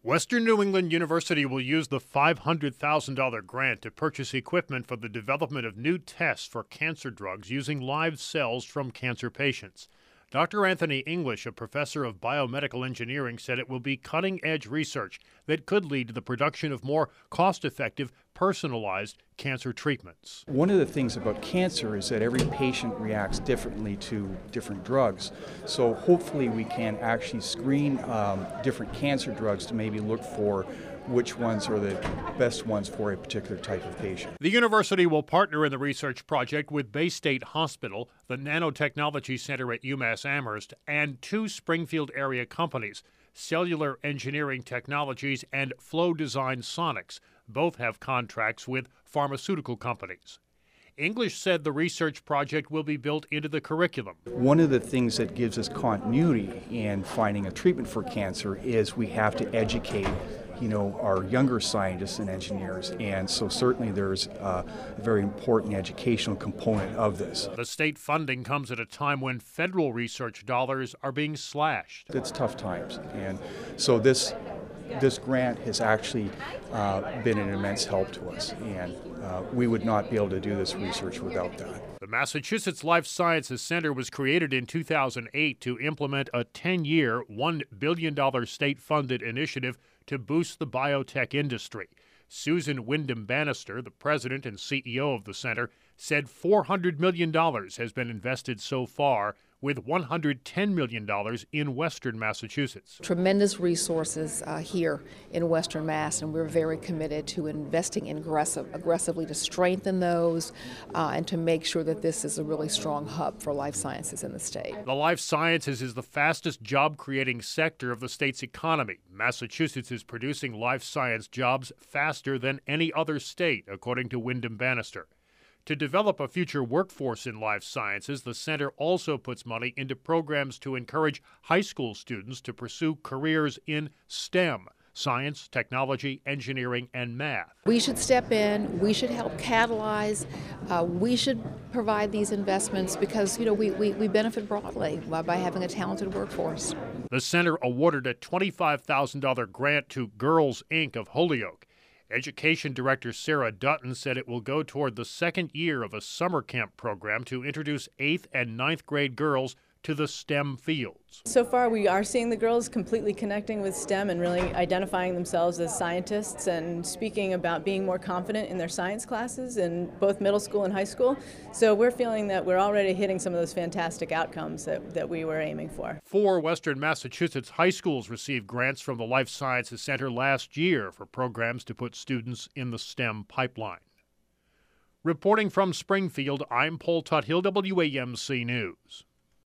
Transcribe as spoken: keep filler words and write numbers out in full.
Western New England University will use the five hundred thousand dollars grant to purchase equipment for the development of new tests for cancer drugs using live cells from cancer patients. Doctor Anthony English, a professor of biomedical engineering, said it will be cutting-edge research that could lead to the production of more cost-effective, personalized cancer treatments. One of the things about cancer is that every patient reacts differently to different drugs. So hopefully we can actually screen um, different cancer drugs to maybe look for which ones are the best ones for a particular type of patient. The university will partner in the research project with Bay State Hospital, the Nanotechnology Center at UMass Amherst, and two Springfield area companies, Cellular Engineering Technologies and Flow Design Sonics. Both have contracts with pharmaceutical companies. English said the research project will be built into the curriculum. One of the things that gives us continuity in finding a treatment for cancer is we have to educate you know, our younger scientists and engineers, and so certainly there's a very important educational component of this. The state funding comes at a time when federal research dollars are being slashed. It's tough times, and so this this grant has actually uh, been an immense help to us, and uh, we would not be able to do this research without that. The Massachusetts Life Sciences Center was created in two thousand eight to implement a ten-year, one billion dollars state-funded initiative to boost the biotech industry. Susan Wyndham Bannister, the president and C E O of the center, said four hundred million dollars has been invested so far, with one hundred ten million dollars in Western Massachusetts. Tremendous resources uh, here in Western Mass, and we're very committed to investing in aggressive, aggressively to strengthen those uh, and to make sure that this is a really strong hub for life sciences in the state. The life sciences is the fastest job-creating sector of the state's economy. Massachusetts is producing life science jobs faster than any other state, according to Wyndham Bannister. To develop a future workforce in life sciences, the center also puts money into programs to encourage high school students to pursue careers in STEM, science, technology, engineering, and math. We should step in, we should help catalyze, uh, we should provide these investments because, you know, we, we, we benefit broadly by, by having a talented workforce. The center awarded a twenty-five thousand dollars grant to Girls, Incorporated of Holyoke. Education Director Sarah Dutton said it will go toward the second year of a summer camp program to introduce eighth and ninth grade girls to the STEM fields. So far we are seeing the girls completely connecting with STEM and really identifying themselves as scientists and speaking about being more confident in their science classes in both middle school and high school. So we're feeling that we're already hitting some of those fantastic outcomes that, that we were aiming for. Four Western Massachusetts high schools received grants from the Life Sciences Center last year for programs to put students in the STEM pipeline. Reporting from Springfield, I'm Paul Tuthill, W A M C News.